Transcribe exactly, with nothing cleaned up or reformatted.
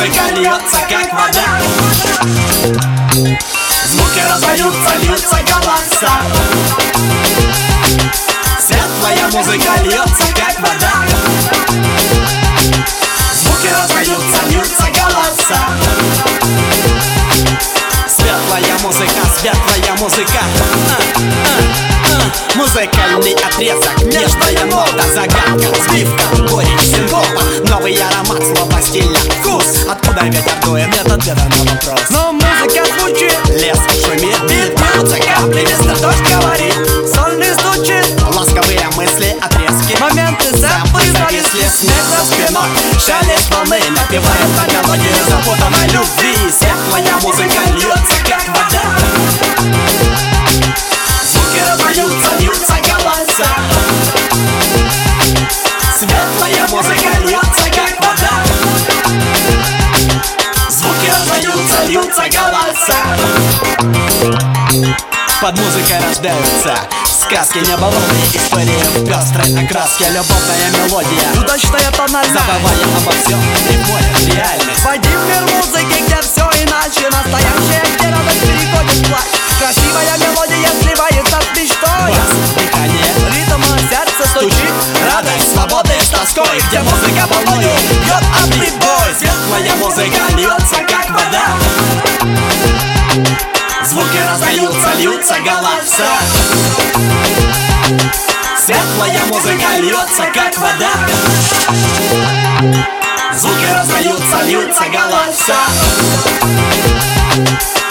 музыка льется, как вода. Звуки раздаются, льются голоса. Светлая музыка льется, как вода. Звуки раздаются, льются голоса. Светлая музыка, светлая музыка. а, а, а. Музыкальный отрезок, нежная нота, загадка, сбивка, горечь синкопа, новый аромат, слово стиля, вкус. Откуда ветер дует, нет ответа на вопрос. Но музыка звучит, лес шумит, бит бьются капли, ветер дождь говорит, сольный стучит, ласковые мысли, отрезки, моменты сэмплы зависли, снег за спиной, шелест волны напевает на мелодию запутанной любви. Светлая музыка льется, как вода. Звуки раздаются, льются голоса. Светлая музыка льется, как вода. Звуки раздаются, льются голоса. Под музыкой рождаются сказки, неболотные истории в пестрой окраске, любовная мелодия, удачная тональность, забывая обо всем, рифмует реальность. войди в мир музыки, где все иначе, настоящее, где радость переходит в плач. Красивая мелодия сливается с мечтой, Бас, дыхание, ритм, сердце стучит, радость свободы с тоской, где музыка волною бьет об прибой. Светлая музыка льется, как вода. Звуки раздаются, льются голоса. Светлая музыка льется, как вода. Звуки раздаются, льются голоса.